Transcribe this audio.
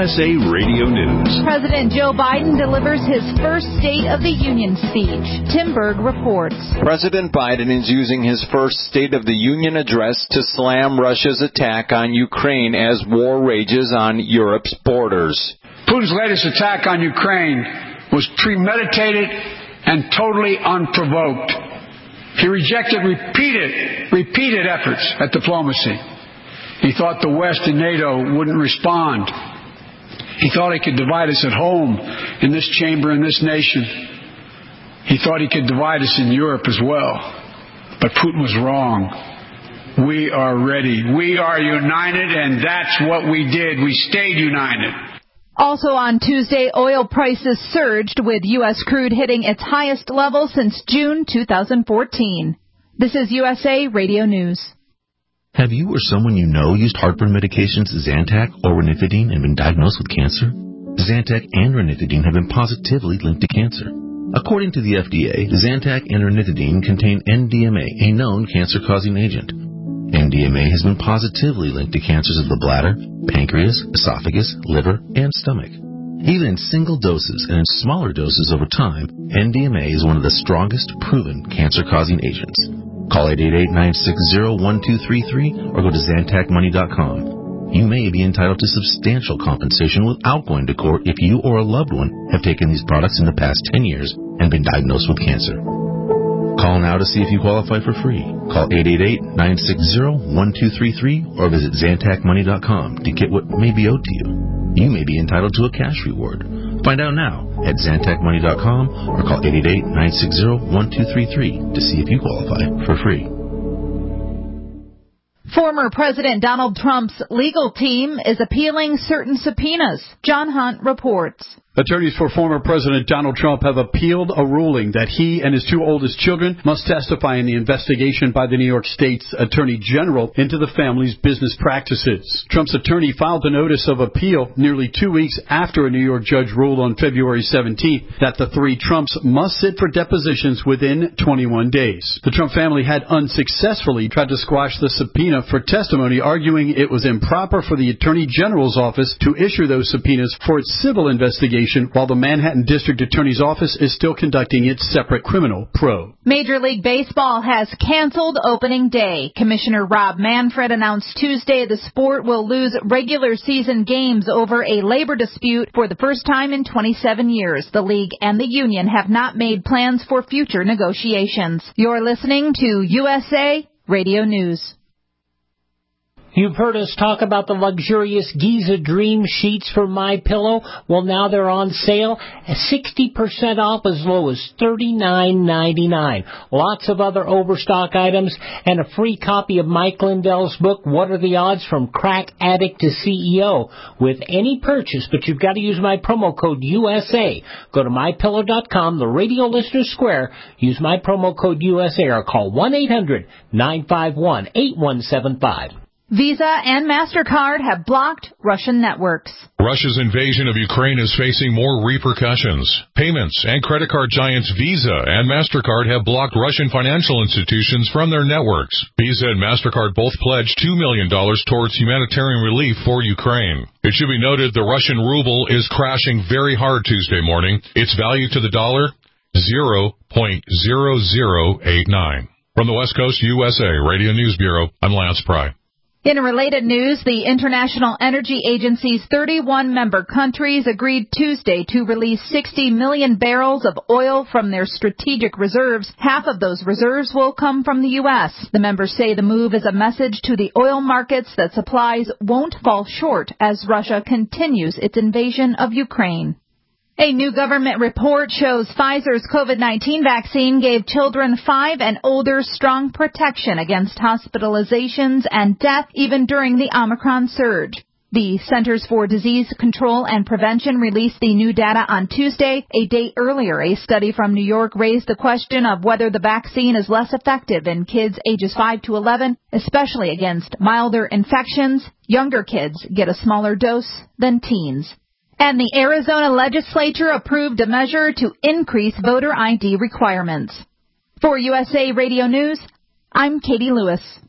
USA Radio News. President Joe Biden delivers his first State of the Union speech. Tim Berg reports. President Biden is using his first State of the Union address to slam Russia's attack on Ukraine as war rages on Europe's borders. Putin's latest attack on Ukraine was premeditated and totally unprovoked. He rejected repeated efforts at diplomacy. He thought the West and NATO wouldn't respond. He thought he could divide us at home, in this chamber, in this nation. He thought he could divide us in Europe as well. But Putin was wrong. We are ready. We are united, and that's what we did. We stayed united. Also on Tuesday, oil prices surged, with U.S. crude hitting its highest level since June 2014. This is USA Radio News. Have you or someone you know used heartburn medications Zantac or ranitidine and been diagnosed with cancer? Zantac and ranitidine have been positively linked to cancer. According to the FDA, Zantac and ranitidine contain NDMA, a known cancer-causing agent. NDMA has been positively linked to cancers of the bladder, pancreas, esophagus, liver, and stomach. Even in single doses and in smaller doses over time, NDMA is one of the strongest proven cancer-causing agents. Call 888-960-1233 or go to ZantacMoney.com. You may be entitled to substantial compensation without going to court if you or a loved one have taken these products in the past 10 years and been diagnosed with cancer. Call now to see if you qualify for free. Call 888-960-1233 or visit ZantacMoney.com to get what may be owed to you. You may be entitled to a cash reward. Find out now at ZantacMoney.com or call 888-960-1233 to see if you qualify for free. Former President Donald Trump's legal team is appealing certain subpoenas. John Hunt reports. Attorneys for former President Donald Trump have appealed a ruling that he and his two oldest children must testify in the investigation by the New York State's Attorney General into the family's business practices. Trump's attorney filed a notice of appeal nearly 2 weeks after a New York judge ruled on February 17th that the three Trumps must sit for depositions within 21 days. The Trump family had unsuccessfully tried to squash the subpoena for testimony, arguing it was improper for the Attorney General's office to issue those subpoenas for its civil investigation, while the Manhattan District Attorney's Office is still conducting its separate criminal probe. Major League Baseball has canceled opening day. Commissioner Rob Manfred announced Tuesday the sport will lose regular season games over a labor dispute for the first time in 27 years. The league and the union have not made plans for future negotiations. You're listening to USA Radio News. You've heard us talk about the luxurious Giza Dream sheets from MyPillow. Well, now they're on sale at 60% off, as low as $39.99. Lots of other overstock items and a free copy of Mike Lindell's book, What Are the Odds from Crack Addict to CEO, with any purchase, but you've got to use my promo code USA. Go to MyPillow.com, the Radio Listener Square, use my promo code USA, or call 1-800-951-8175. Visa and MasterCard have blocked Russian networks. Russia's invasion of Ukraine is facing more repercussions. Payments and credit card giants Visa and MasterCard have blocked Russian financial institutions from their networks. Visa and MasterCard both pledged $2 million towards humanitarian relief for Ukraine. It should be noted the Russian ruble is crashing very hard Tuesday morning. Its value to the dollar, 0.0089. From the West Coast USA Radio News Bureau, I'm Lance Pry. In related news, the International Energy Agency's 31-member countries agreed Tuesday to release 60 million barrels of oil from their strategic reserves. Half of those reserves will come from the U.S. The members say the move is a message to the oil markets that supplies won't fall short as Russia continues its invasion of Ukraine. A new government report shows Pfizer's COVID-19 vaccine gave children 5 and older strong protection against hospitalizations and death even during the Omicron surge. The Centers for Disease Control and Prevention released the new data on Tuesday. A day earlier, a study from New York raised the question of whether the vaccine is less effective in kids ages 5 to 11, especially against milder infections. Younger kids get a smaller dose than teens. And the Arizona legislature approved a measure to increase voter ID requirements. For USA Radio News, I'm Katie Lewis.